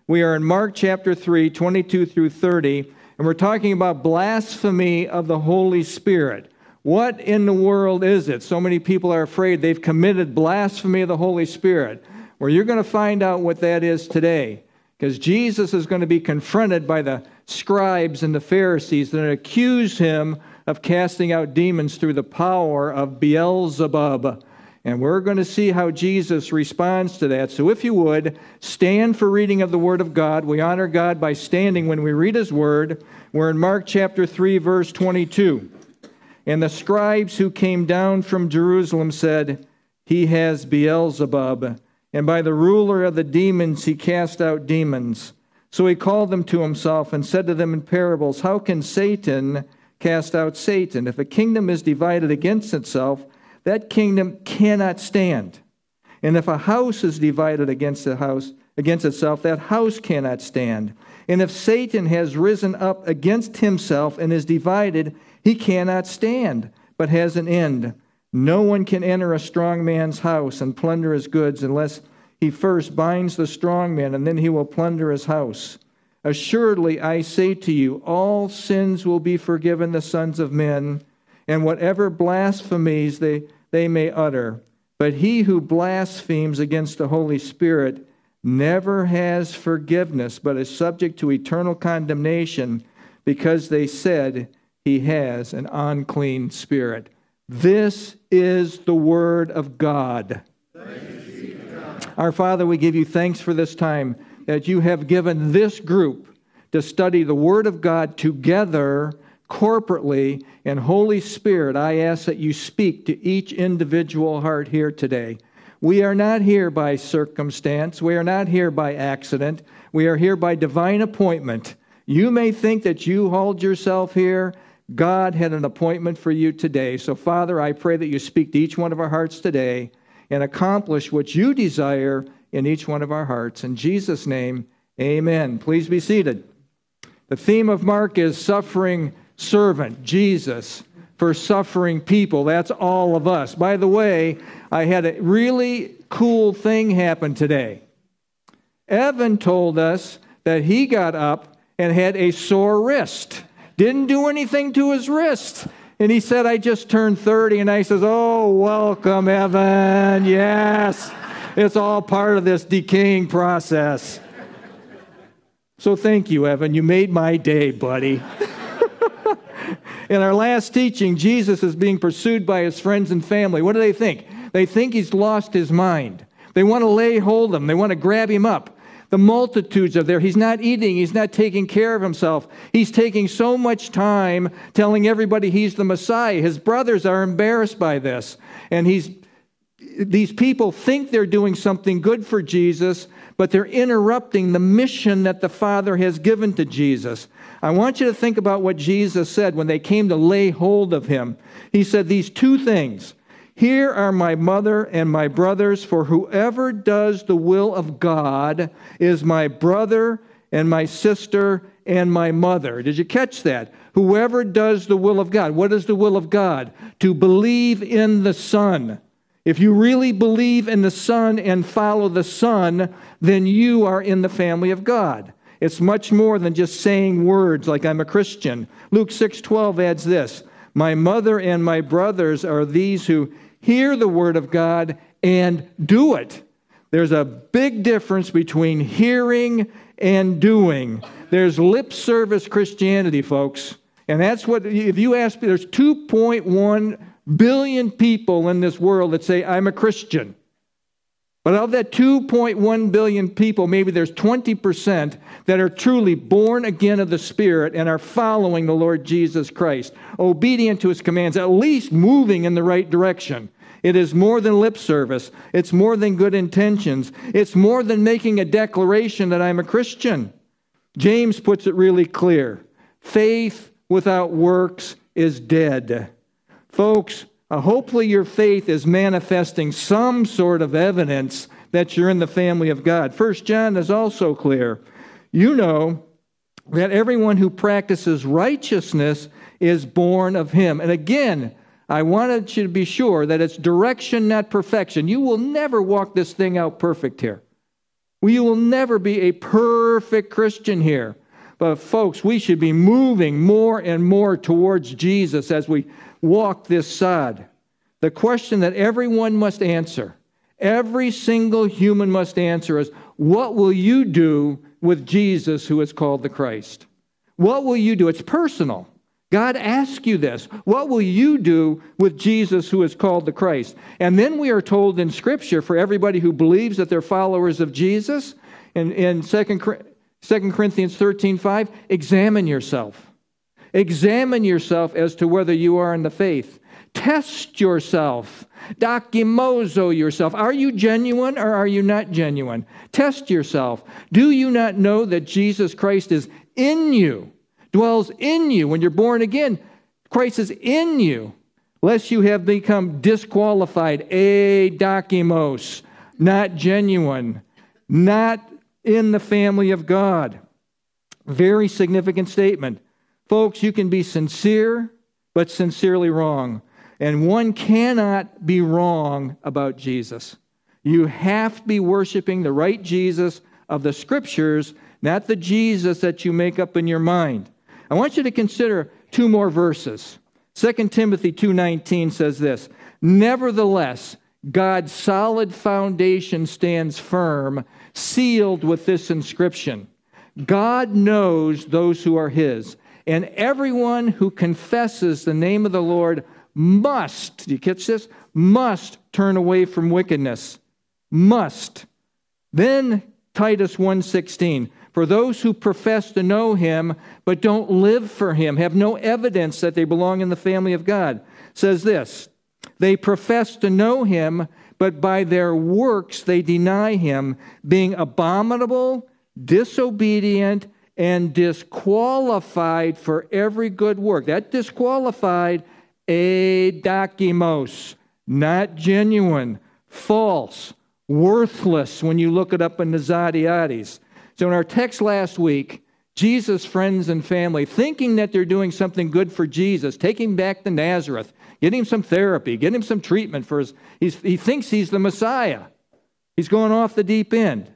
We are in Mark chapter 3, 22 through 30, and we're talking about blasphemy of the Holy Spirit. What in the world is it? So many people are afraid they've committed blasphemy of the Holy Spirit. Well, you're going to find out what that is today, because Jesus is going to be confronted by the scribes and the Pharisees that accuse him of casting out demons through the power of Beelzebub. And we're going to see how Jesus responds to that. So if you would, stand for reading of the Word of God. We honor God by standing when we read His Word. We're in Mark chapter 3, verse 22. And the scribes who came down from Jerusalem said, "He has Beelzebub, and by the ruler of the demons he cast out demons." So he called them to himself and said to them in parables, "How can Satan cast out Satan? If a kingdom is divided against itself, that kingdom cannot stand. And if a house is divided against itself, that house cannot stand. And if Satan has risen up against himself and is divided, he cannot stand, but has an end. No one can enter a strong man's house and plunder his goods unless he first binds the strong man, and then he will plunder his house. Assuredly, I say to you, all sins will be forgiven the sons of men, and whatever blasphemies they may utter. But he who blasphemes against the Holy Spirit never has forgiveness, but is subject to eternal condemnation, because they said he has an unclean spirit." This is the word of God. Thanks be to God. Our Father, we give you thanks for this time that you have given this group to study the Word of God together, corporately, and Holy Spirit, I ask that you speak to each individual heart here today. We are not here by circumstance. We are not here by accident. We are here by divine appointment. You may think that you hauled yourself here. God had an appointment for you today. So, Father, I pray that you speak to each one of our hearts today and accomplish what you desire in each one of our hearts. In Jesus' name, amen. Please be seated. The theme of Mark is suffering servant, Jesus, for suffering people. That's all of us. By the way, I had a really cool thing happen today. Evan told us that he got up and had a sore wrist. Didn't do anything to his wrist. And he said, "I just turned 30. And I says, "Oh, welcome, Evan. Yes. It's all part of this decaying process." So thank you, Evan. You made my day, buddy. In our last teaching, Jesus is being pursued by his friends and family. What do they think? They think he's lost his mind. They want to lay hold of him. They want to grab him up. The multitudes are there. He's not eating. He's not taking care of himself. He's taking so much time telling everybody he's the Messiah. His brothers are embarrassed by this. And these people think they're doing something good for Jesus, but they're interrupting the mission that the Father has given to Jesus. I want you to think about what Jesus said when they came to lay hold of him. He said these two things. "Here are my mother and my brothers, for whoever does the will of God is my brother and my sister and my mother." Did you catch that? Whoever does the will of God. What is the will of God? To believe in the Son. If you really believe in the Son and follow the Son, then you are in the family of God. It's much more than just saying words like "I'm a Christian." Luke 6:12 adds this, "My mother and my brothers are these who hear the word of God and do it." There's a big difference between hearing and doing. There's lip service Christianity, folks. And that's what, if you ask me, there's 2.1 billion people in this world that say, "I'm a Christian." But of that 2.1 billion people, maybe there's 20% that are truly born again of the Spirit and are following the Lord Jesus Christ, obedient to his commands, at least moving in the right direction. It is more than lip service. It's more than good intentions. It's more than making a declaration that I'm a Christian. James puts it really clear. Faith without works is dead. Folks, hopefully your faith is manifesting some sort of evidence that you're in the family of God. 1 John is also clear. You know that everyone who practices righteousness is born of him. And again, I wanted you to be sure that it's direction, not perfection. You will never walk this thing out perfect here. We will never be a perfect Christian here. But folks, we should be moving more and more towards Jesus as we walk this sod. The question that everyone must answer, every single human must answer is, what will you do with Jesus who is called the Christ? What will you do? It's personal. God asks you this. What will you do with Jesus who is called the Christ? And then we are told in Scripture, for everybody who believes that they're followers of Jesus, in 2 Corinthians 13:5, examine yourself. Examine yourself as to whether you are in the faith. Test yourself. Dokimozo yourself. Are you genuine or are you not genuine? Test yourself. Do you not know that Jesus Christ is in you, dwells in you? When you're born again, Christ is in you, lest you have become disqualified, dokimos, not genuine, not in the family of God. Very significant statement. Folks, you can be sincere, but sincerely wrong. And one cannot be wrong about Jesus. You have to be worshiping the right Jesus of the Scriptures, not the Jesus that you make up in your mind. I want you to consider two more verses. 2 Timothy 2:19 says this, "Nevertheless, God's solid foundation stands firm, sealed with this inscription. God knows those who are His, and everyone who confesses the name of the Lord must," do you catch this? Must turn away from wickedness. Must. Then Titus 1:16, "For those who profess to know Him but don't live for Him, have no evidence that they belong in the family of God," says this, "They profess to know Him, but by their works they deny Him, being abominable, disobedient, and disqualified for every good work." That disqualified, dokimos, not genuine, false, worthless when you look it up in the Zadiatis. So in our text last week, Jesus' friends and family, thinking that they're doing something good for Jesus, taking him back to Nazareth, getting him some therapy, getting him some treatment for he thinks he's the Messiah. He's going off the deep end.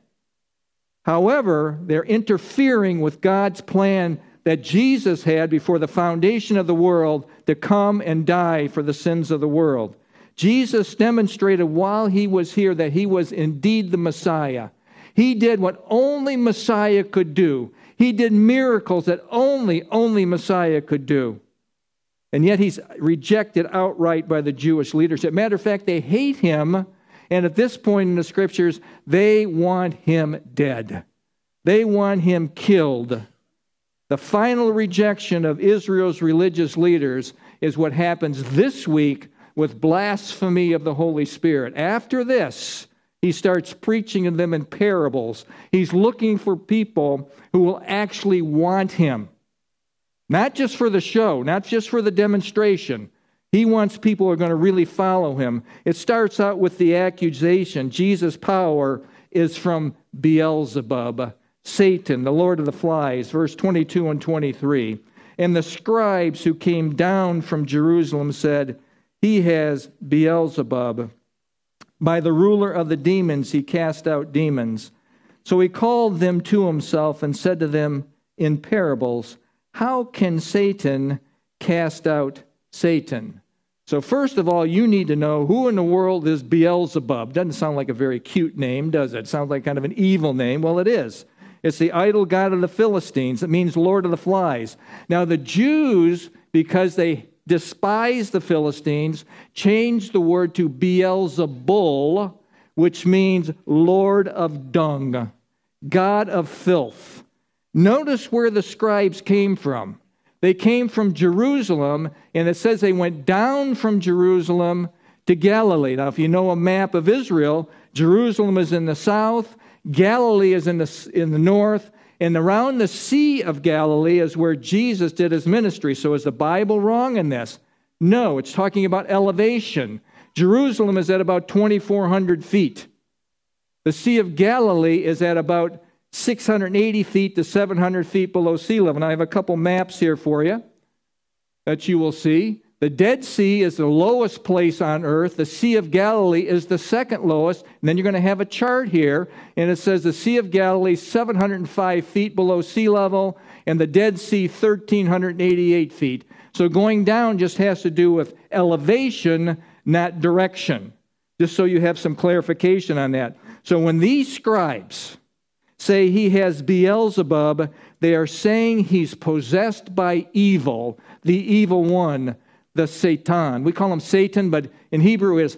However, they're interfering with God's plan that Jesus had before the foundation of the world to come and die for the sins of the world. Jesus demonstrated while he was here that he was indeed the Messiah. He did what only Messiah could do. He did miracles that only Messiah could do. And yet he's rejected outright by the Jewish leadership. Matter of fact, they hate him, and at this point in the Scriptures, they want him dead. They want him killed. The final rejection of Israel's religious leaders is what happens this week with blasphemy of the Holy Spirit. After this, he starts preaching to them in parables. He's looking for people who will actually want him. Not just for the show, not just for the demonstration. He wants people who are going to really follow him. It starts out with the accusation, Jesus' power is from Beelzebub, Satan, the Lord of the Flies, verse 22 and 23. And the scribes who came down from Jerusalem said, "He has Beelzebub. By the ruler of the demons he cast out demons." So he called them to himself and said to them in parables, "How can Satan cast out Satan?" So first of all, you need to know who in the world is Beelzebub. Doesn't sound like a very cute name, does it? It sounds like kind of an evil name. Well, it is. It's the idol god of the Philistines. It means Lord of the Flies. Now the Jews, because they despise the Philistines, changed the word to Beelzebul, which means Lord of dung, God of filth. Notice where the scribes came from. They came from Jerusalem, and it says they went down from Jerusalem to Galilee. Now, if you know a map of Israel, Jerusalem is in the south, Galilee is in the north, and around the Sea of Galilee is where Jesus did his ministry. So is the Bible wrong in this? No, it's talking about elevation. Jerusalem is at about 2,400 feet. The Sea of Galilee is at about 680 feet to 700 feet below sea level. And I have a couple maps here for you that you will see. The Dead Sea is the lowest place on earth. The Sea of Galilee is the second lowest. And then you're going to have a chart here, and it says the Sea of Galilee 705 feet below sea level, and the Dead Sea 1,388 feet. So going down just has to do with elevation, not direction. Just so you have some clarification on that. So when these scribes say he has Beelzebub, they are saying he's possessed by evil, the evil one, the Satan. We call him Satan, but in Hebrew is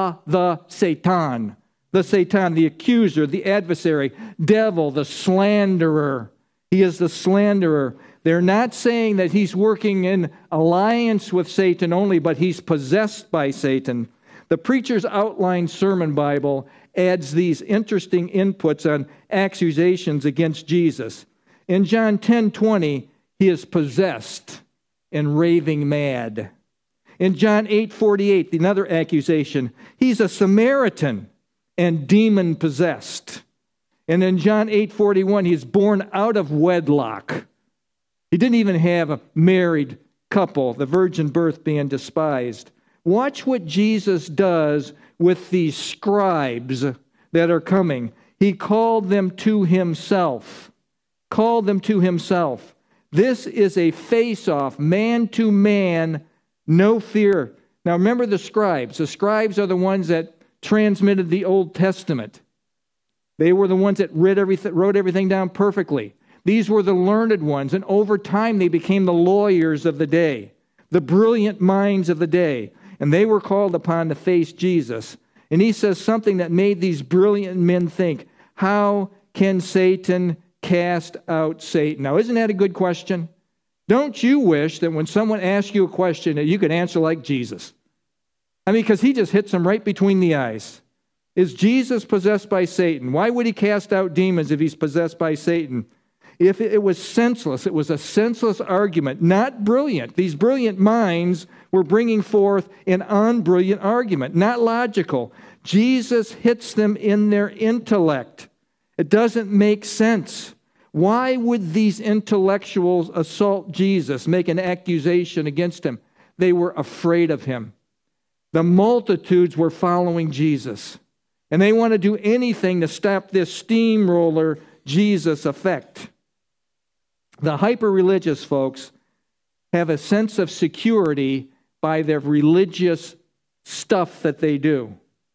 the Satan. The Satan, the accuser, the adversary, devil, the slanderer. He is the slanderer. They're not saying that he's working in alliance with Satan only, but he's possessed by Satan. The Preacher's Outline Sermon Bible adds these interesting inputs on accusations against Jesus. In John 10:20, he is possessed and raving mad. In John 8:48, another accusation, he's a Samaritan and demon-possessed. And in John 8:41, he's born out of wedlock. He didn't even have a married couple, the virgin birth being despised. Watch what Jesus does with these scribes that are coming. He called them to himself. Called them to himself. This is a face-off, man to man, no fear. Now remember the scribes. The scribes are the ones that transmitted the Old Testament. They were the ones that wrote everything down perfectly. These were the learned ones, and over time they became the lawyers of the day, the brilliant minds of the day, and they were called upon to face Jesus. And he says something that made these brilliant men think, how can Satan cast out Satan? Now, isn't that a good question? Don't you wish that when someone asks you a question that you could answer like Jesus? I mean, because he just hits them right between the eyes. Is Jesus possessed by Satan? Why would he cast out demons if he's possessed by Satan? If it was senseless, it was a senseless argument, not brilliant. These brilliant minds were bringing forth an unbrilliant argument, not logical. Jesus hits them in their intellect. It doesn't make sense. Why would these intellectuals assault Jesus, make an accusation against him? They were afraid of him. The multitudes were following Jesus, and they want to do anything to stop this steamroller Jesus effect. The hyper-religious folks have a sense of security by their religious stuff that they do.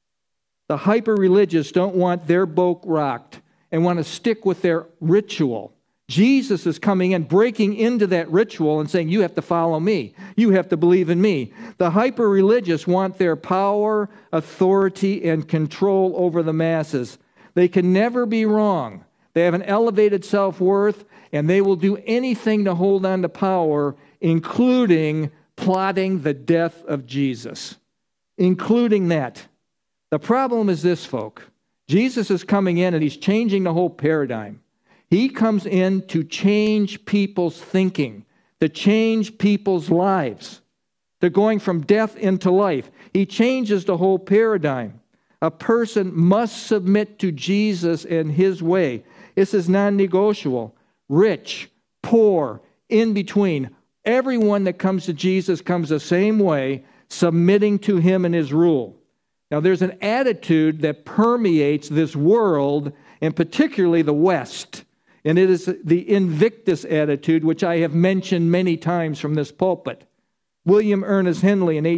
The hyper-religious don't want their boat rocked and want to stick with their ritual. Jesus is coming in, breaking into that ritual and saying, you have to follow me. You have to believe in me. The hyper-religious want their power, authority, and control over the masses. They can never be wrong. They have an elevated self-worth, and they will do anything to hold on to power, including plotting the death of Jesus. Including that. The problem is this, folk. Jesus is coming in, and he's changing the whole paradigm. He comes in to change people's thinking, to change people's lives. They're going from death into life. He changes the whole paradigm. A person must submit to Jesus and his way. This is non-negotiable. Rich, poor, in between. Everyone that comes to Jesus comes the same way, submitting to him and his rule. Now, there's an attitude that permeates this world, and particularly the West. And it is the Invictus attitude, which I have mentioned many times from this pulpit. William Ernest Henley in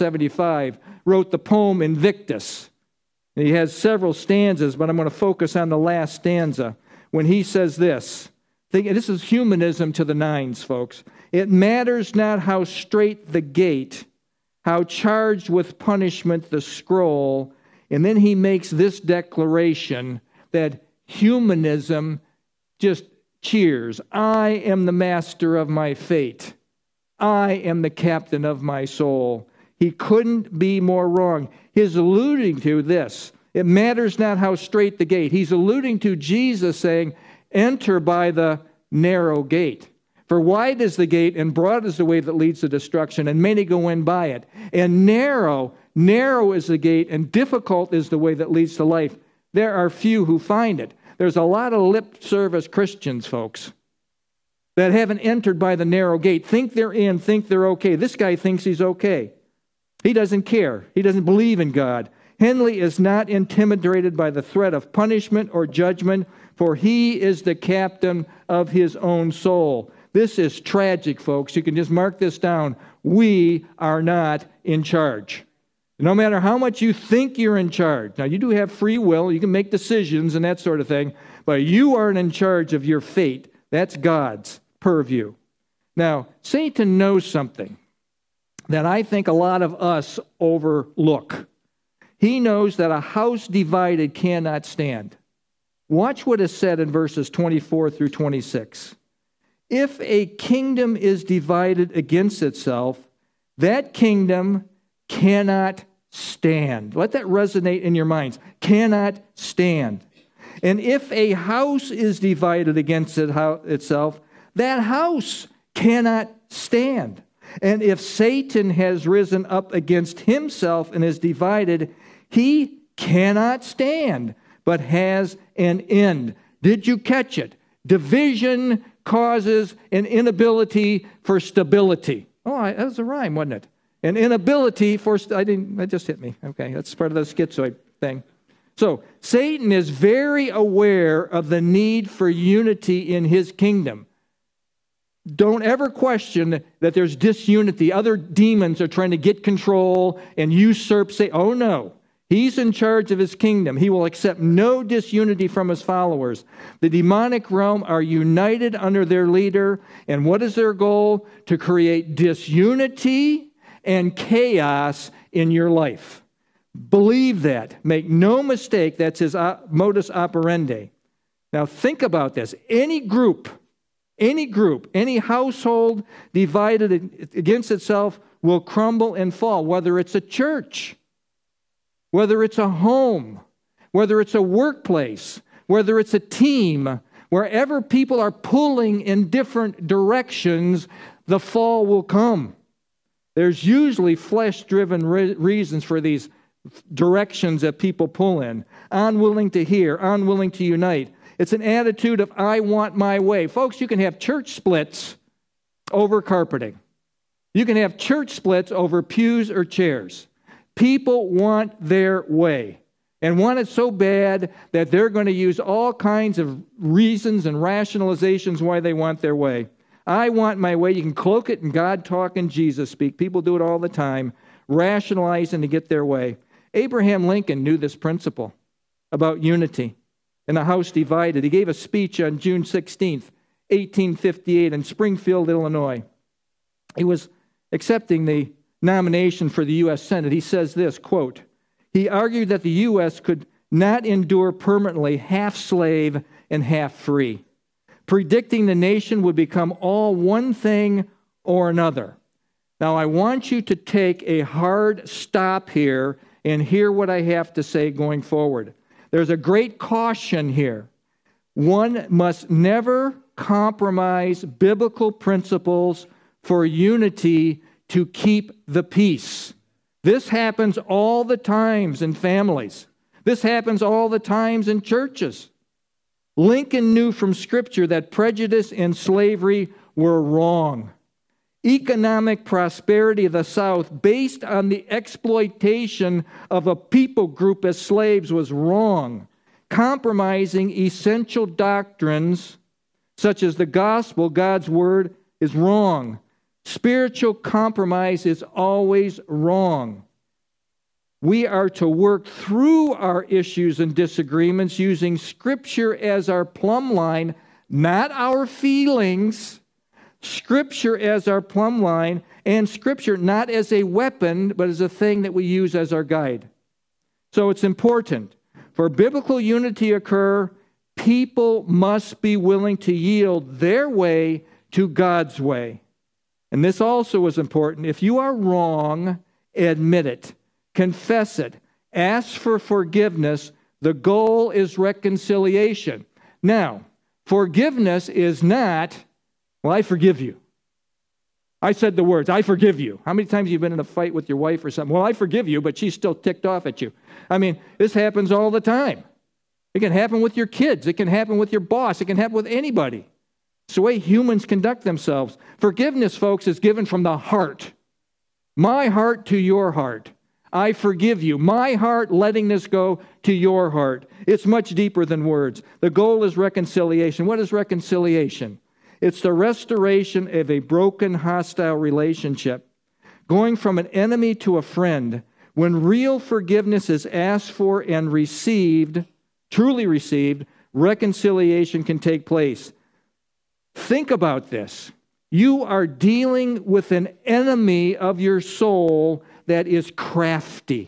1875 wrote the poem Invictus. He has several stanzas, but I'm going to focus on the last stanza when he says this. This is humanism to the nines, folks. It matters not how straight the gate, how charged with punishment the scroll. And then he makes this declaration that humanism just cheers. I am the master of my fate. I am the captain of my soul. He couldn't be more wrong. He's alluding to this. It matters not how straight the gate. He's alluding to Jesus saying, enter by the narrow gate. For wide is the gate and broad is the way that leads to destruction, and many go in by it. And narrow is the gate, and difficult is the way that leads to life. There are few who find it. There's a lot of lip service Christians, folks. that haven't entered by the narrow gate think they're in, think they're okay. This guy thinks he's okay. He doesn't care. He doesn't believe in God. Henley is not intimidated by the threat of punishment or judgment, for he is the captain of his own soul. This is tragic, folks. You can just mark this down. We are not in charge. No matter how much you think you're in charge. Now, you do have free will. You can make decisions and that sort of thing. But you aren't in charge of your fate. That's God's purview. Now, Satan knows something that I think a lot of us overlook. He knows that a house divided cannot stand. Watch what is said in verses 24 through 26. If a kingdom is divided against itself, that kingdom cannot stand. Let that resonate in your minds. Cannot stand. And if a house is divided against itself, that house cannot stand. And if Satan has risen up against himself and is divided, he cannot stand, but has an end. Did you catch it? Division causes an inability for stability. Oh, that was a rhyme, wasn't it? An inability for... that just hit me. Okay, that's part of the schizoid thing. So, Satan is very aware of the need for unity in his kingdom. Don't ever question that there's disunity. Other demons are trying to get control and usurp Satan. Oh, no. He's in charge of his kingdom. He will accept no disunity from his followers. The demonic realm are united under their leader. And what is their goal? To create disunity and chaos in your life. Believe that. Make no mistake, that's his modus operandi. Now think about this. Any group, any household divided against itself will crumble and fall, whether it's a church, whether it's a home, whether it's a workplace, whether it's a team, wherever people are pulling in different directions, the fall will come. There's usually flesh-driven reasons for these directions that people pull in. Unwilling to hear, unwilling to unite. It's an attitude of, I want my way. Folks, you can have church splits over carpeting. You can have church splits over pews or chairs. People want their way and want it so bad that they're going to use all kinds of reasons and rationalizations why they want their way. I want my way. You can cloak it in God talk and Jesus speak. People do it all the time, rationalizing to get their way. Abraham Lincoln knew this principle about unity in a house divided. He gave a speech on June 16th, 1858 in Springfield, Illinois. He was accepting the nomination for the U.S. Senate. He says this, quote, he argued that the U.S. could not endure permanently half slave and half free, predicting the nation would become all one thing or another. Now, I want you to take a hard stop here and hear what I have to say going forward. There's a great caution here. One must never compromise biblical principles for unity to keep the peace. This happens all the times in families. This happens all the times in churches. Lincoln knew from Scripture that prejudice and slavery were wrong. Economic prosperity of the South based on the exploitation of a people group as slaves was wrong. Compromising essential doctrines such as the gospel, God's word, is wrong. Spiritual compromise is always wrong. We are to work through our issues and disagreements using Scripture as our plumb line, not our feelings. Scripture as our plumb line, and Scripture not as a weapon, but as a thing that we use as our guide. So it's important. For biblical unity to occur, people must be willing to yield their way to God's way. And this also is important. If you are wrong, admit it. Confess it. Ask for forgiveness. The goal is reconciliation. Now, forgiveness is not, well, I forgive you. I said the words, I forgive you. How many times have you been in a fight with your wife or something? Well, I forgive you, but she's still ticked off at you. I mean, this happens all the time. It can happen with your kids. It can happen with your boss. It can happen with anybody. It's the way humans conduct themselves. Forgiveness, folks, is given from the heart. My heart to your heart. I forgive you. My heart letting this go to your heart. It's much deeper than words. The goal is reconciliation. What is reconciliation? It's the restoration of a broken, hostile relationship. Going from an enemy to a friend. When real forgiveness is asked for and received, truly received, reconciliation can take place. Think about this. You are dealing with an enemy of your soul that is crafty.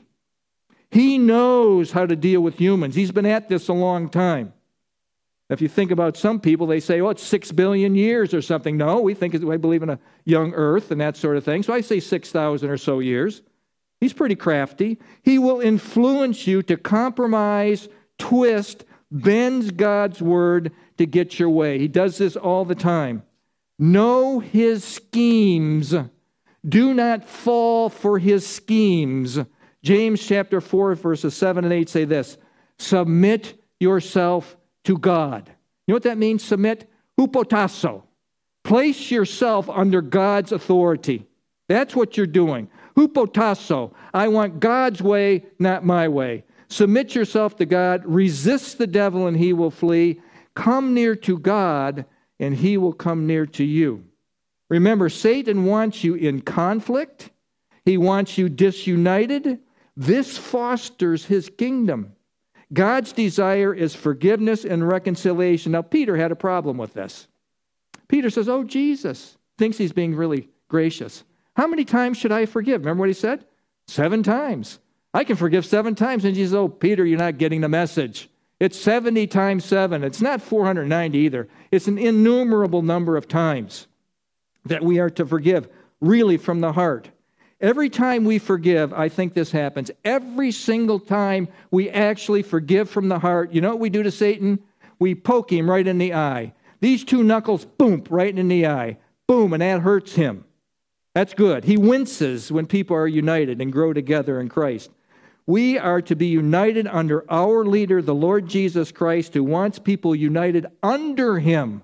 He knows how to deal with humans. He's been at this a long time. If you think about some people, they say, oh, it's 6 billion years or something. No, we believe in a young earth and that sort of thing. So I say 6,000 or so years. He's pretty crafty. He will influence you to compromise, twist, bend God's word to get your way. He does this all the time. Know his schemes. Do not fall for his schemes. James chapter 4, verses 7 and 8 say this, submit yourself to God. You know what that means, submit? Hupotasso. Place yourself under God's authority. That's what you're doing. Hupotasso. I want God's way, not my way. Submit yourself to God. Resist the devil and he will flee. Come near to God and he will come near to you. Remember, Satan wants you in conflict. He wants you disunited. This fosters his kingdom. God's desire is forgiveness and reconciliation. Now, Peter had a problem with this. Peter says, oh, Jesus thinks he's being really gracious. How many times should I forgive? Remember what he said? 7 times. I can forgive 7 times. And Jesus says, oh, Peter, you're not getting the message. It's 70 times 7. It's not 490 either. It's an innumerable number of times that we are to forgive, really from the heart. Every time we forgive, I think this happens. Every single time we actually forgive from the heart, you know what we do to Satan? We poke him right in the eye. These 2 knuckles, boom, right in the eye. Boom, and that hurts him. That's good. He winces when people are united and grow together in Christ. We are to be united under our leader, the Lord Jesus Christ, who wants people united under him.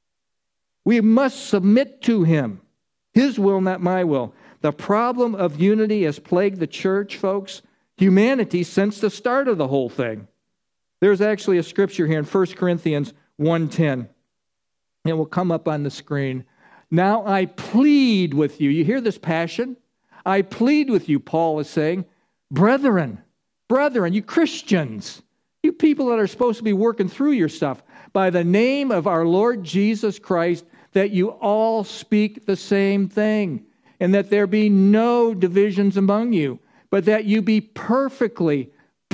We must submit to him. His will, not my will. The problem of unity has plagued the church, folks, humanity, since the start of the whole thing. There's actually a scripture here in 1 Corinthians 1:10. It will come up on the screen. Now I plead with you. You hear this passion? I plead with you, Paul is saying. Brethren, you Christians, you people that are supposed to be working through your stuff, by the name of our Lord Jesus Christ, that you all speak the same thing, and that there be no divisions among you, but that you be perfectly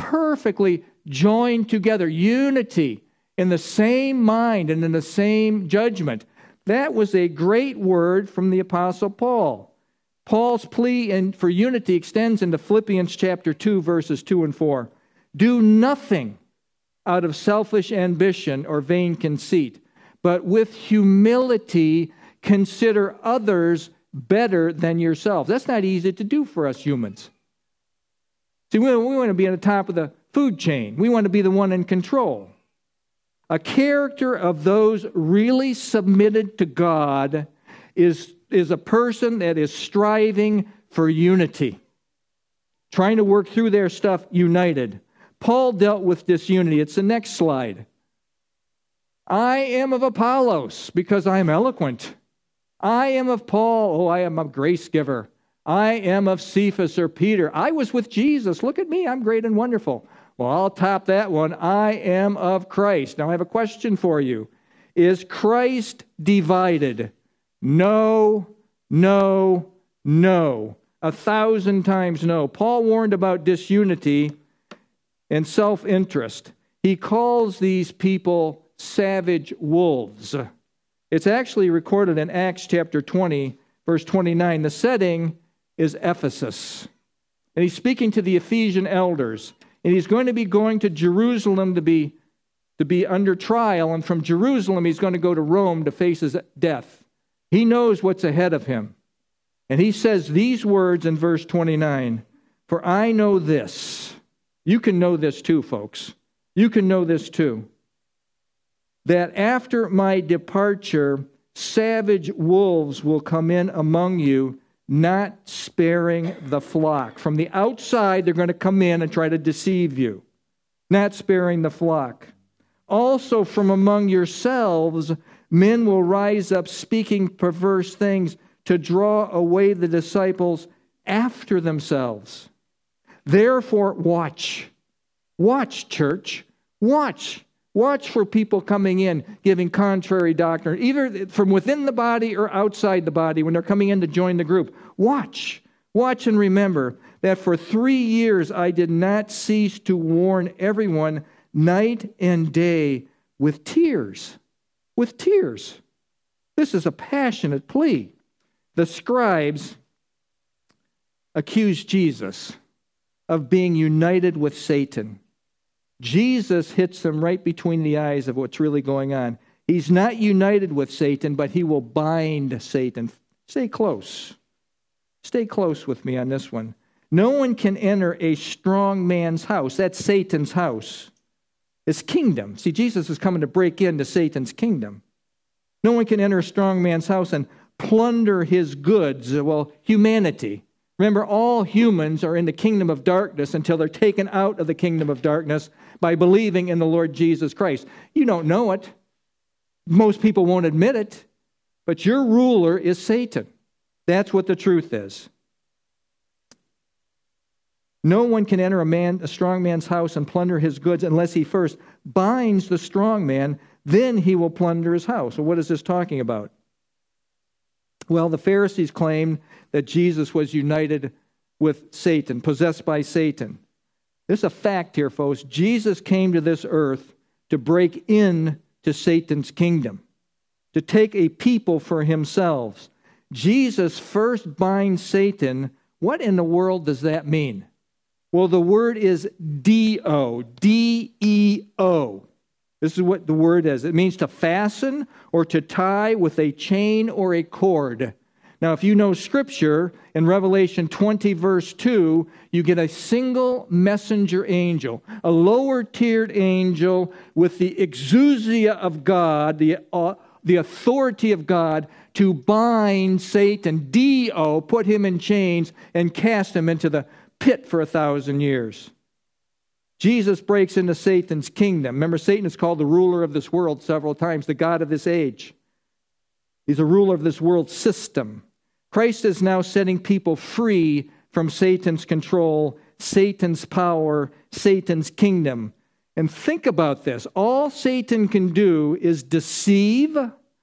joined together, unity, in the same mind and in the same judgment. That was a great word from the Apostle Paul. Paul's plea for unity extends into Philippians chapter 2, verses 2 and 4. Do nothing out of selfish ambition or vain conceit, but with humility consider others better than yourselves. That's not easy to do for us humans. See, we want to be on the top of the food chain. We want to be the one in control. A character of those really submitted to God is a person that is striving for unity, trying to work through their stuff united. Paul dealt with disunity. It's the next slide. I am of Apollos because I am eloquent. I am of Paul. Oh, I am a grace giver. I am of Cephas or Peter. I was with Jesus. Look at me. I'm great and wonderful. Well, I'll top that one. I am of Christ. Now, I have a question for you. Is Christ divided? No, no, no. 1,000 times no. Paul warned about disunity and self-interest. He calls these people savage wolves. It's actually recorded in Acts chapter 20, verse 29. The setting is Ephesus. And he's speaking to the Ephesian elders. And he's going to be going to Jerusalem to be under trial. And from Jerusalem, he's going to go to Rome to face his death. He knows what's ahead of him. And he says these words in verse 29. For I know this. You can know this too, folks. You can know this too. That after my departure, savage wolves will come in among you, not sparing the flock. From the outside, they're going to come in and try to deceive you, not sparing the flock. Also from among yourselves, men will rise up speaking perverse things to draw away the disciples after themselves. Therefore, watch. Watch, church. Watch. Watch for people coming in, giving contrary doctrine, either from within the body or outside the body when they're coming in to join the group. Watch. Watch and remember that for 3 years I did not cease to warn everyone night and day with tears. With tears. This is a passionate plea. The scribes accused Jesus of being united with Satan. Jesus hits them right between the eyes of what's really going on. He's not united with Satan, but he will bind Satan. Stay close. Stay close with me on this one. No one can enter a strong man's house. That's Satan's house. His kingdom. See, Jesus is coming to break into Satan's kingdom. No one can enter a strong man's house and plunder his goods. Well, humanity. Remember, all humans are in the kingdom of darkness until they're taken out of the kingdom of darkness by believing in the Lord Jesus Christ. You don't know it. Most people won't admit it. But your ruler is Satan. That's what the truth is. No one can enter a strong man's house and plunder his goods unless he first binds the strong man. Then he will plunder his house. So what is this talking about? Well, the Pharisees claimed that Jesus was united with Satan, possessed by Satan. There's a fact here, folks. Jesus came to this earth to break in to Satan's kingdom, to take a people for himself. Jesus first binds Satan. What in the world does that mean? Well, the word is D-O, D-E-O. This is what the word is. It means to fasten or to tie with a chain or a cord. Now, if you know Scripture, in Revelation 20, verse 2, you get a single messenger angel, a lower-tiered angel with the exousia of God, the authority of God, to bind Satan, D-O, put him in chains, and cast him into the pit for 1,000 years. Jesus breaks into Satan's kingdom. Remember, Satan is called the ruler of this world several times, the god of this age. He's a ruler of this world system. Christ is now setting people free from Satan's control, Satan's power, Satan's kingdom. And think about this. All Satan can do is deceive,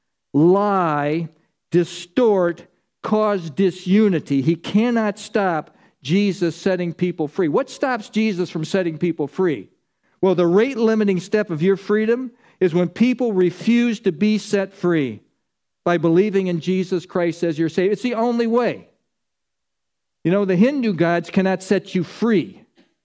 lie, distort, cause disunity. He cannot stop Jesus setting people free. What stops Jesus from setting people free? Well, the rate-limiting step of your freedom is when people refuse to be set free by believing in Jesus Christ as your Savior. It's the only way. You know, the Hindu gods cannot set you free.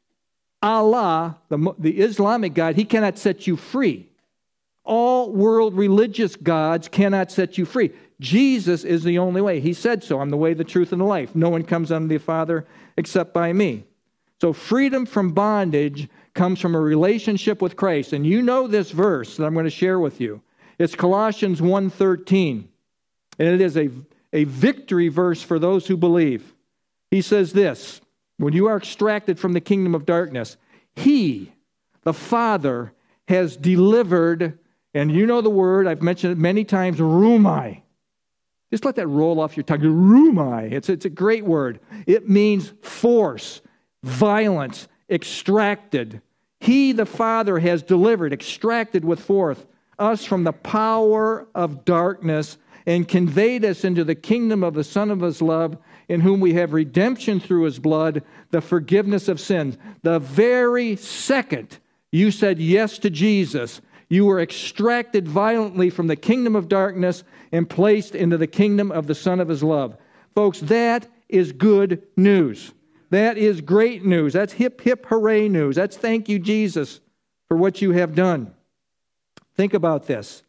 Allah, the Islamic God, he cannot set you free. All world religious gods cannot set you free. Jesus is the only way. He said so. I'm the way, the truth, and the life. No one comes unto the Father except by me. So freedom from bondage comes from a relationship with Christ. And you know this verse that I'm going to share with you. It's Colossians 1:13. And it is a victory verse for those who believe. He says this: when you are extracted from the kingdom of darkness, He, the Father, has delivered, and you know the word, I've mentioned it many times, rumai. Just let that roll off your tongue. Rumai. It's a great word. It means force, violence, extracted. He, the Father, has delivered, extracted with force, us from the power of darkness and conveyed us into the kingdom of the Son of His love, in whom we have redemption through His blood, the forgiveness of sins. The very second you said yes to Jesus, you were extracted violently from the kingdom of darkness and placed into the kingdom of the Son of His love. Folks, that is good news. That is great news. That's hip, hip, hooray news. That's thank you, Jesus, for what you have done. Think about this.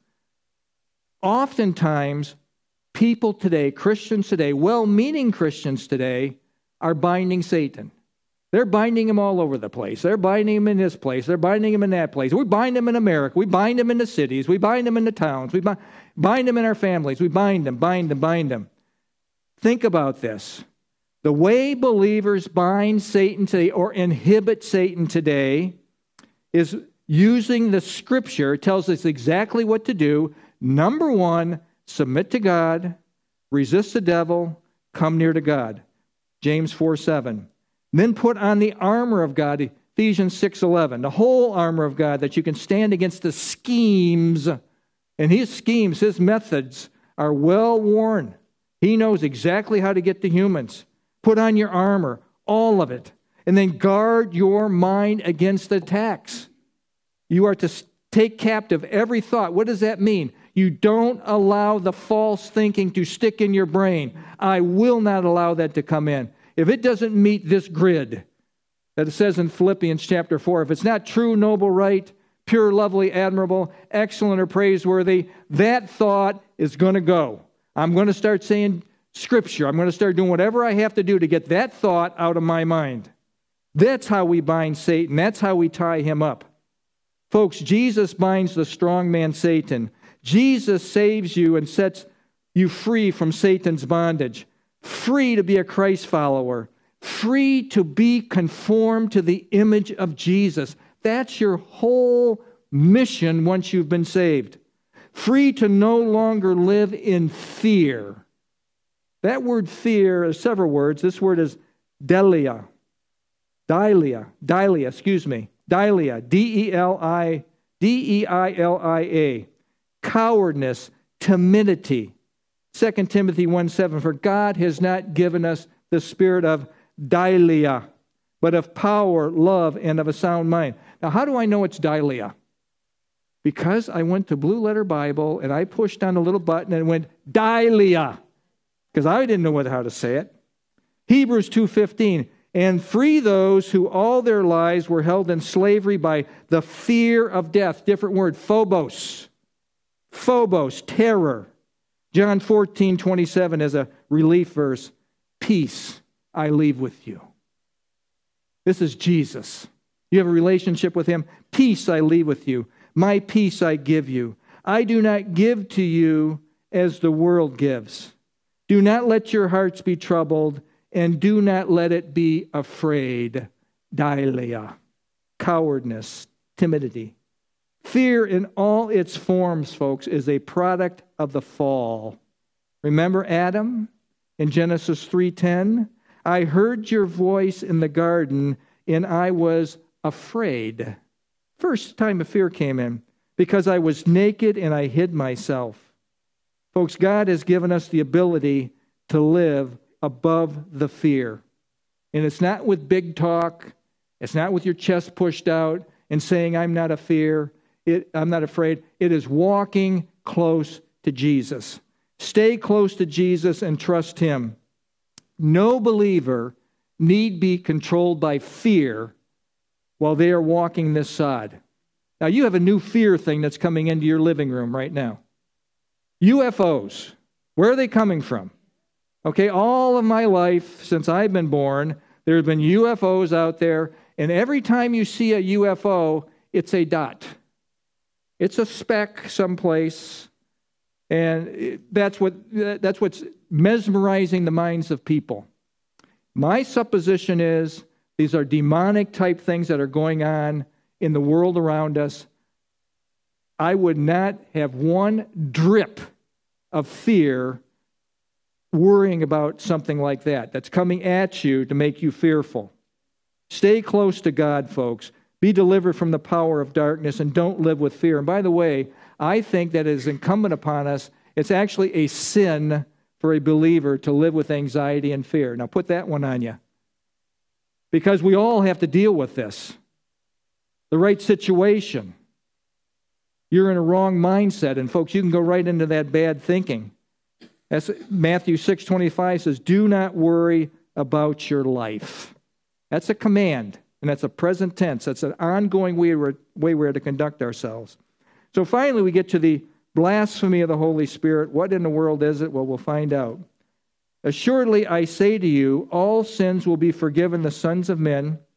Oftentimes, people today, Christians today, well-meaning Christians today, are binding Satan. They're binding him all over the place. They're binding him in this place. They're binding him in that place. We bind him in America. We bind him in the cities. We bind him in the towns. We bind him in our families. We bind him. Think about this. The way believers bind Satan today or inhibit Satan today is using the Scripture. It tells us exactly what to do. Number one, submit to God, resist the devil, come near to God. James 4:7. Then put on the armor of God, Ephesians 6:11, the whole armor of God, that you can stand against the schemes. And his schemes, his methods are well worn. He knows exactly how to get to humans. Put on your armor, all of it. And then guard your mind against attacks. You are to take captive every thought. What does that mean? You don't allow the false thinking to stick in your brain. I will not allow that to come in. If it doesn't meet this grid that it says in Philippians chapter 4, if it's not true, noble, right, pure, lovely, admirable, excellent, or praiseworthy, that thought is going to go. I'm going to start saying Scripture. I'm going to start doing whatever I have to do to get that thought out of my mind. That's how we bind Satan. That's how we tie him up. Folks, Jesus binds the strong man Satan. Jesus saves you and sets you free from Satan's bondage. Free to be a Christ follower. Free to be conformed to the image of Jesus. That's your whole mission once you've been saved. Free to no longer live in fear. That word fear is several words. This word is Delia. Delia, D-E-I-L-I-A. Cowardness, timidity. 2 Timothy 1:7, for God has not given us the spirit of Delia, but of power, love, and of a sound mind. Now, how do I know it's Delia? Because I went to Blue Letter Bible and I pushed on a little button and it went Delia, because I didn't know how to say it. Hebrews 2:15, and free those who all their lives were held in slavery by the fear of death. Different word, phobos. Phobos, terror. John 14:27 as a relief verse. Peace I leave with you. This is Jesus. You have a relationship with him. Peace I leave with you. My peace I give you. I do not give to you as the world gives. Do not let your hearts be troubled, and do not let it be afraid. Delia. Cowardness, timidity. Fear in all its forms, folks, is a product of the fall. Remember Adam in Genesis 3:10? I heard your voice in the garden, and I was afraid. First time of fear came in, because I was naked and I hid myself. Folks, God has given us the ability to live above the fear. And it's not with big talk. It's not with your chest pushed out and saying, I'm not afraid. It is walking close to Jesus. Stay close to Jesus and trust him. No believer need be controlled by fear while they are walking this sod. Now, you have a new fear thing that's coming into your living room right now. UFOs. Where are they coming from? Okay, all of my life, since I've been born, there have been UFOs out there, and every time you see a UFO, it's a dot. It's a speck someplace, and that's what's mesmerizing the minds of people. My supposition is these are demonic type things that are going on in the world around us. I would not have one drip of fear worrying about something like that that's coming at you to make you fearful. Stay close to God, folks. Be delivered from the power of darkness and don't live with fear. And by the way, I think that it is incumbent upon us, it's actually a sin for a believer to live with anxiety and fear. Now put that one on you. Because we all have to deal with this. The right situation. You're in a wrong mindset, and folks, you can go right into that bad thinking. That's Matthew 6:25 says, do not worry about your life. That's a command, and that's a present tense. That's an ongoing way we're to conduct ourselves. So finally, we get to the blasphemy of the Holy Spirit. What in the world is it? Well, we'll find out. Assuredly, I say to you, all sins will be forgiven the sons of men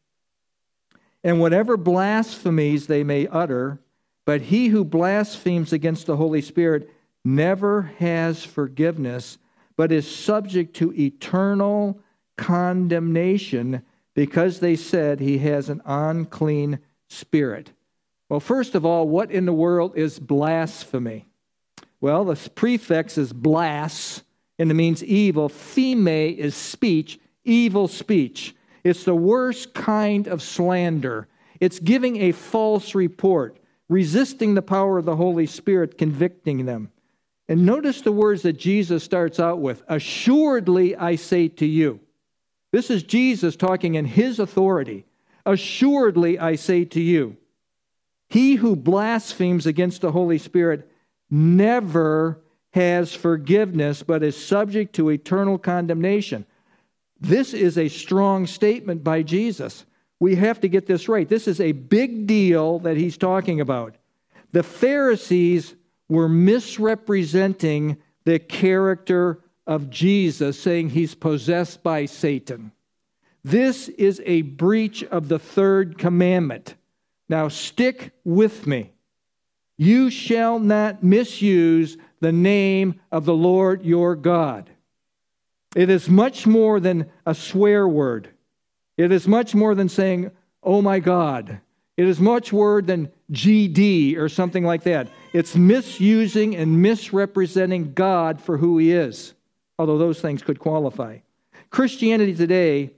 and whatever blasphemies they may utter, but he who blasphemes against the Holy Spirit never has forgiveness, but is subject to eternal condemnation because they said he has an unclean spirit. Well, first of all, what in the world is blasphemy? Well, the prefix is blas, and it means evil. Pheme is speech, evil speech. It's the worst kind of slander. It's giving a false report, resisting the power of the Holy Spirit, convicting them. And notice the words that Jesus starts out with. Assuredly, I say to you. This is Jesus talking in his authority. Assuredly, I say to you. He who blasphemes against the Holy Spirit never has forgiveness, but is subject to eternal condemnation. This is a strong statement by Jesus. We have to get this right. This is a big deal that he's talking about. The Pharisees were misrepresenting the character of Jesus, saying he's possessed by Satan. This is a breach of the third commandment. Now stick with me. You shall not misuse the name of the Lord your God. It is much more than a swear word. It is much more than saying, oh my God. It is much more than GD or something like that. It's misusing and misrepresenting God for who he is, although those things could qualify. Christianity today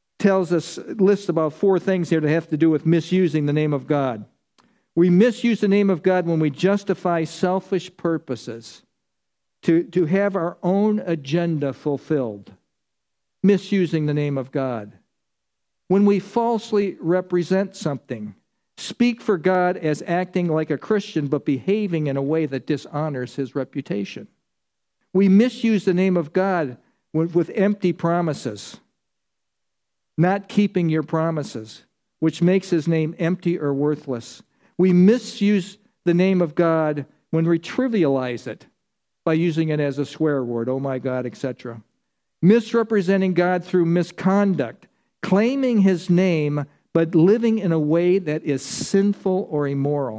lists about 4 things here that have to do with misusing the name of God. We misuse the name of God when we justify selfish purposes to have our own agenda fulfilled. Misusing the name of God. When we falsely represent something, speak for God as acting like a Christian but behaving in a way that dishonors his reputation. We misuse the name of God with empty promises, not keeping your promises, which makes his name empty or worthless. We misuse the name of God when we trivialize it by using it as a swear word, oh my God, etc. Misrepresenting God through misconduct, claiming his name but living in a way that is sinful or immoral.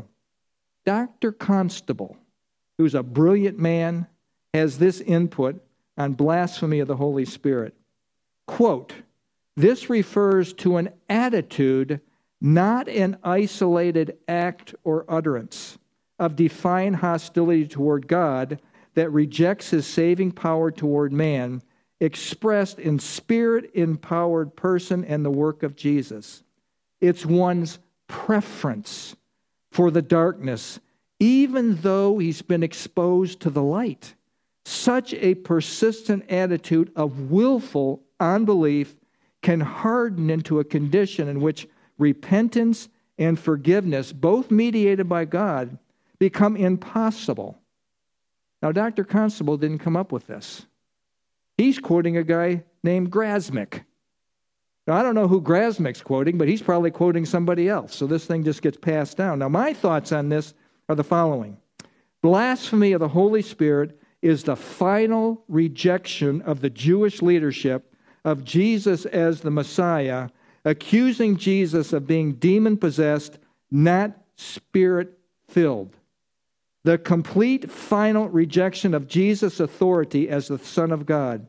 Dr. Constable, who's a brilliant man, has this input on blasphemy of the Holy Spirit. Quote, this refers to an attitude, not an isolated act or utterance, of defiant hostility toward God that rejects his saving power toward man, expressed in spirit-empowered person and the work of Jesus. It's one's preference for the darkness, even though he's been exposed to the light. Such a persistent attitude of willful unbelief can harden into a condition in which repentance and forgiveness, both mediated by God, become impossible. Now, Dr. Constable didn't come up with this. He's quoting a guy named Grasmick. Now, I don't know who Grasmick's quoting, but he's probably quoting somebody else. So this thing just gets passed down. Now, my thoughts on this are the following. Blasphemy of the Holy Spirit is the final rejection of the Jewish leadership of Jesus as the Messiah, accusing Jesus of being demon-possessed, not spirit-filled. The complete final rejection of Jesus' authority as the Son of God.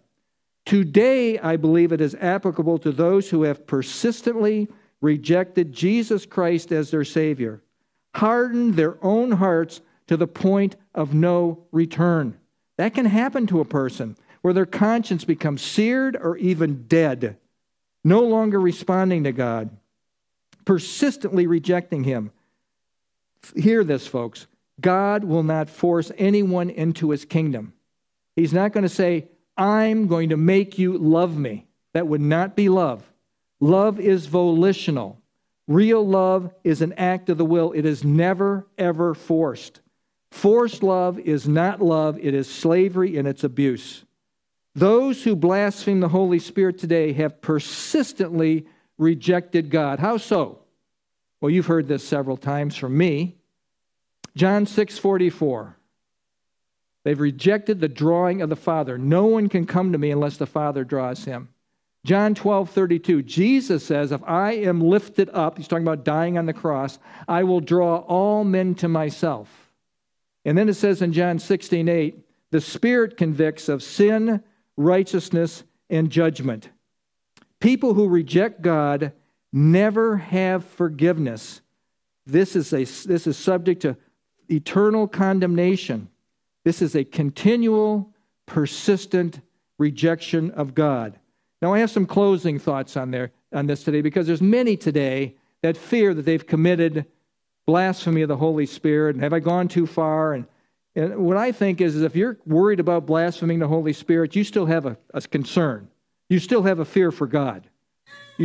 Today, I believe it is applicable to those who have persistently rejected Jesus Christ as their Savior, hardened their own hearts to the point of no return. That can happen to a person where their conscience becomes seared or even dead, no longer responding to God, persistently rejecting him. Hear this, folks. God will not force anyone into his kingdom. He's not going to say, I'm going to make you love me. That would not be love. Love is volitional. Real love is an act of the will. It is never, ever forced. Forced love is not love. It is slavery and it's abuse. Those who blaspheme the Holy Spirit today have persistently rejected God. How so? Well, you've heard this several times from me. John 6:44. They've rejected the drawing of the Father. No one can come to me unless the Father draws him. John 12:32, Jesus says, if I am lifted up, he's talking about dying on the cross, I will draw all men to myself. And then it says in John 16:8, the Spirit convicts of sin, righteousness, and judgment. People who reject God never have forgiveness. This is subject to eternal condemnation. This is a continual, persistent rejection of God. Now, I have some closing thoughts on this today, because there's many today that fear that they've committed blasphemy of the Holy Spirit, and have I gone too far? And what I think is if you're worried about blaspheming the Holy Spirit, you still have a concern. You still have a fear for God. You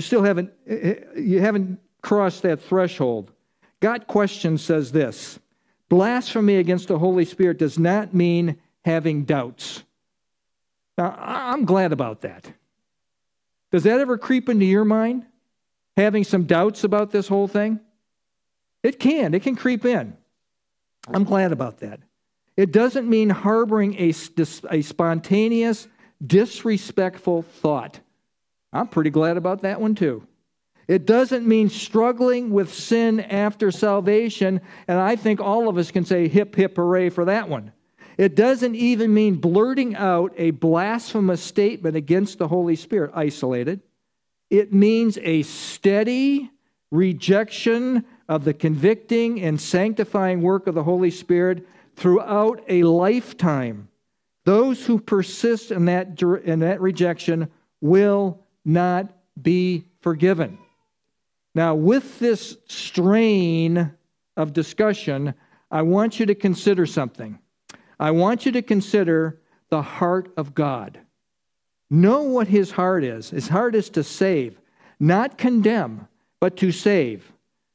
haven't crossed that threshold. Got Questions says this: blasphemy against the Holy Spirit does not mean having doubts. Now, I'm glad about that. Does that ever creep into your mind? Having some doubts about this whole thing? It can creep in. I'm glad about that. It doesn't mean harboring a spontaneous, disrespectful thought. I'm pretty glad about that one too. It doesn't mean struggling with sin after salvation, and I think all of us can say hip, hip, hooray for that one. It doesn't even mean blurting out a blasphemous statement against the Holy Spirit, isolated. It means a steady rejection of the convicting and sanctifying work of the Holy Spirit throughout a lifetime. Those who persist in that rejection will not be forgiven. Now, with this strain of discussion, I want you to consider something. I want you to consider the heart of God. Know what His heart is. His heart is to save, not condemn, but to save.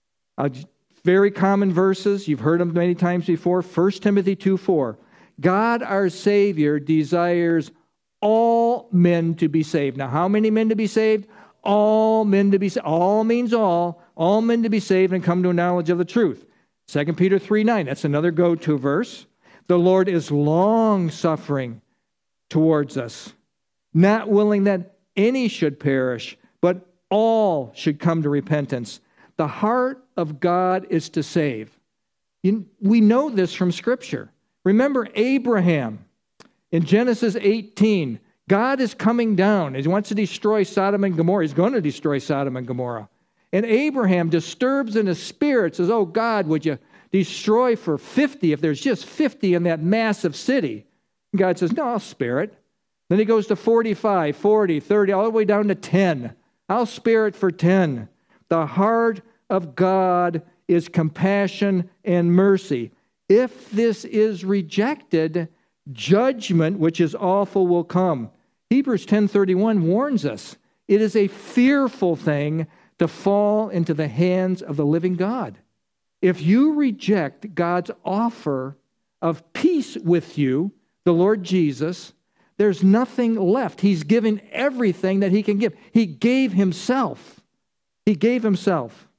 Very common verses, you've heard them many times before. 1 Timothy 2:4. God, our Savior, desires all men to be saved. Now, how many men to be saved? All men to be saved. All means all. All men to be saved and come to a knowledge of the truth. 2 Peter 3:9. That's another go-to verse. The Lord is long-suffering towards us, not willing that any should perish, but all should come to repentance. The heart of God is to save. We know this from Scripture. Remember Abraham in Genesis 18. God is coming down. He wants to destroy Sodom and Gomorrah. He's going to destroy Sodom and Gomorrah. And Abraham disturbs in his spirit, says, oh God, would you destroy for 50 if there's just 50 in that massive city? And God says, no, I'll spare it. Then he goes to 45, 40, 30, all the way down to 10. I'll spare it for 10. The heart of God is compassion and mercy. If this is rejected, judgment, which is awful, will come. Hebrews 10:31 warns us. It is a fearful thing to fall into the hands of the living God. If you reject God's offer of peace with you, the Lord Jesus, there's nothing left. He's given everything that He can give. He gave Himself. He gave Himself.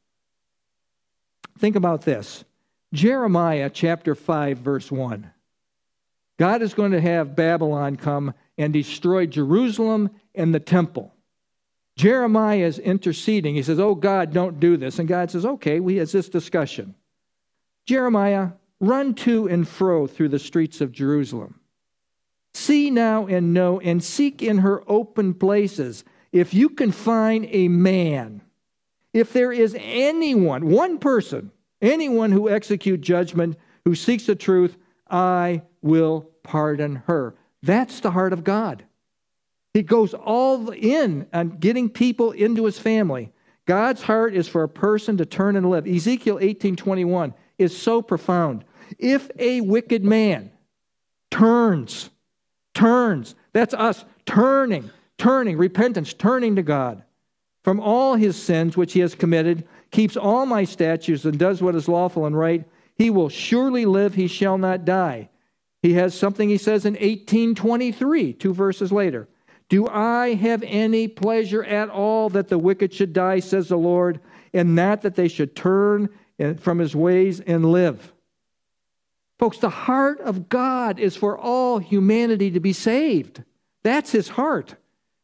Think about this. Jeremiah chapter 5, verse 1. God is going to have Babylon come and destroy Jerusalem and the temple. Jeremiah is interceding. He says, oh, God, don't do this. And God says, okay, we have this discussion. Jeremiah, run to and fro through the streets of Jerusalem. See now and know and seek in her open places. If you can find a man, if there is anyone, one person, anyone who executes judgment, who seeks the truth, I will pardon her. That's the heart of God. He goes all in on getting people into His family. God's heart is for a person to turn and live. Ezekiel 18:21 is so profound. If a wicked man turns, that's us, turning, repentance, turning to God from all his sins which he has committed, keeps all my statutes and does what is lawful and right, he will surely live, he shall not die. He has something he says in 18:23, 2 verses later. Do I have any pleasure at all that the wicked should die, says the Lord, and not that they should turn from his ways and live? Folks, the heart of God is for all humanity to be saved. That's His heart.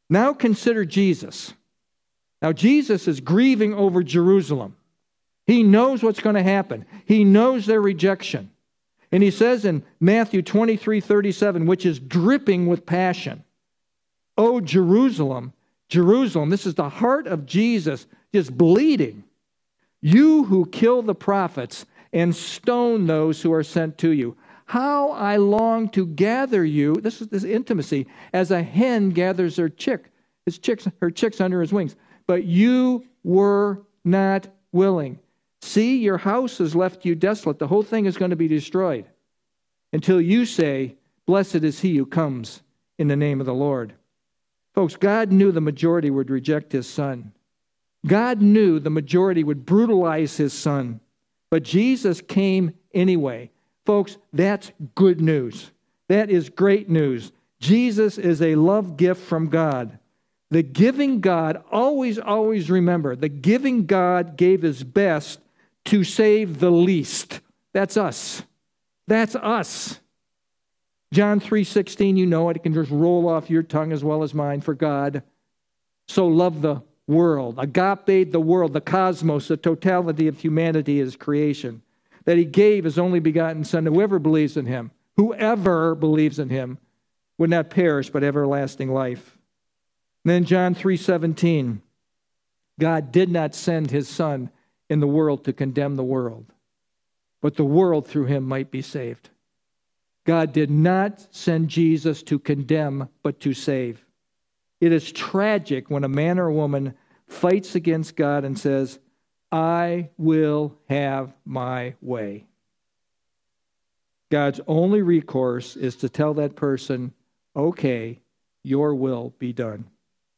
Now consider Jesus. Now Jesus is grieving over Jerusalem. He knows what's going to happen. He knows their rejection. And he says in Matthew 23:37, which is dripping with passion, "Oh, Jerusalem, Jerusalem," this is the heart of Jesus just bleeding, "you who kill the prophets and stone those who are sent to you. How I long to gather you," this is this intimacy, "as a hen gathers her chicks under his wings. But you were not willing. See, your house has left you desolate." The whole thing is going to be destroyed until you say, "Blessed is he who comes in the name of the Lord." Folks, God knew the majority would reject his son. God knew the majority would brutalize his son. But Jesus came anyway. Folks, that's good news. That is great news. Jesus is a love gift from God. The giving God, always remember, the giving God gave his best to save the least. That's us. That's us. John 3:16, you know it. It can just roll off your tongue as well as mine. For God so loved the world, agape the world, the cosmos, the totality of humanity, his creation, that he gave his only begotten Son. Whoever believes in him would not perish but everlasting life. And then John 3:17, God did not send his Son in the world to condemn the world, but the world through him might be saved. God did not send Jesus to condemn, but to save. It is tragic when a man or a woman fights against God and says, "I will have my way." God's only recourse is to tell that person, "Okay, your will be done."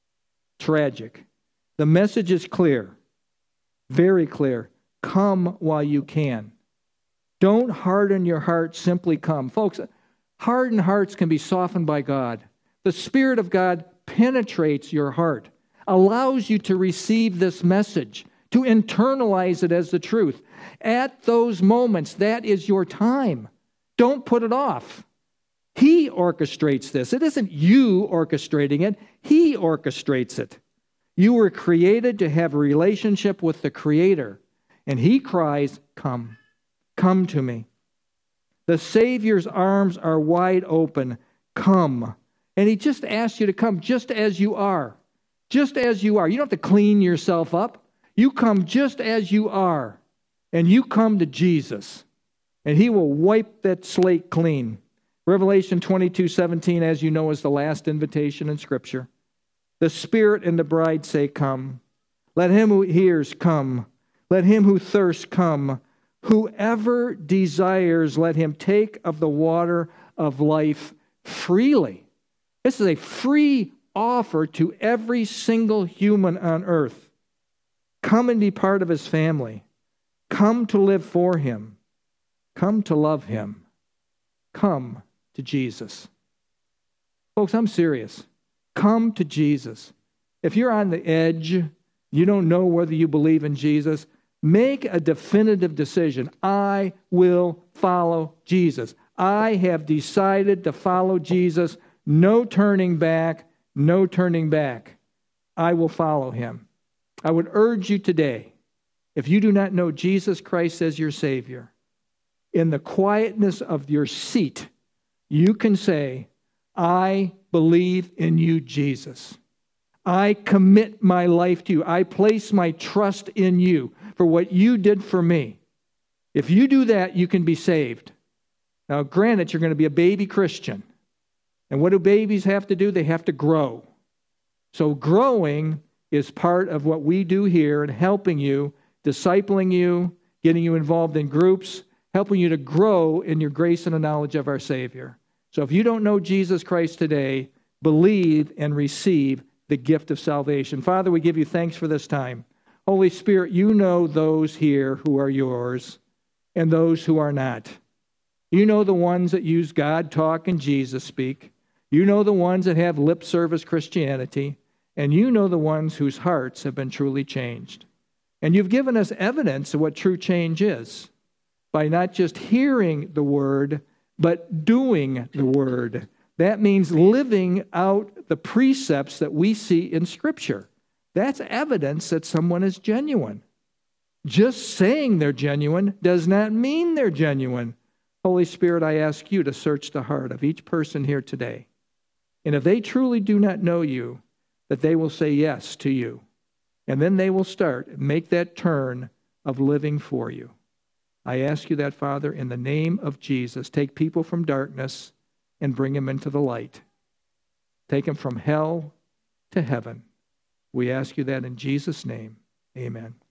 Tragic. The message is clear, very clear. Come while you can. Don't harden your heart, simply come. Folks, hardened hearts can be softened by God. The Spirit of God penetrates your heart, allows you to receive this message, to internalize it as the truth. At those moments, that is your time. Don't put it off. He orchestrates this. It isn't you orchestrating it. He orchestrates it. You were created to have a relationship with the Creator, and he cries, "Come. Come to me." The Savior's arms are wide open. Come. And he just asks you to come just as you are. Just as you are. You don't have to clean yourself up. You come just as you are. And you come to Jesus. And he will wipe that slate clean. Revelation 22:17, as you know, is the last invitation in Scripture. The Spirit and the bride say, "Come." Let him who hears come. Let him who thirsts come. Whoever desires, let him take of the water of life freely. This is a free offer to every single human on earth. Come and be part of his family. Come to live for him. Come to love him. Come to Jesus. Folks, I'm serious. Come to Jesus. If you're on the edge, you don't know whether you believe in Jesus, make a definitive decision. I will follow Jesus. I have decided to follow Jesus. No turning back, no turning back. I will follow him. I would urge you today, if you do not know Jesus Christ as your Savior, in the quietness of your seat, you can say, "I believe in you, Jesus. I commit my life to you. I place my trust in you for what you did for me." If you do that, you can be saved. Now, granted, you're going to be a baby Christian. And what do babies have to do? They have to grow. So growing is part of what we do here in helping you, discipling you, getting you involved in groups, helping you to grow in your grace and the knowledge of our Savior. So if you don't know Jesus Christ today, believe and receive the gift of salvation. Father, we give you thanks for this time. Holy Spirit, you know those here who are yours and those who are not. You know the ones that use God talk and Jesus speak. You know the ones that have lip service Christianity. And you know the ones whose hearts have been truly changed. And you've given us evidence of what true change is by not just hearing the word, but doing the word. That means living out the precepts that we see in Scripture. That's evidence that someone is genuine. Just saying they're genuine does not mean they're genuine. Holy Spirit, I ask you to search the heart of each person here today. And if they truly do not know you, that they will say yes to you. And then they will make that turn of living for you. I ask you that, Father, in the name of Jesus. Take people from darkness and bring them into the light. Take them from hell to heaven. We ask you that in Jesus' name. Amen.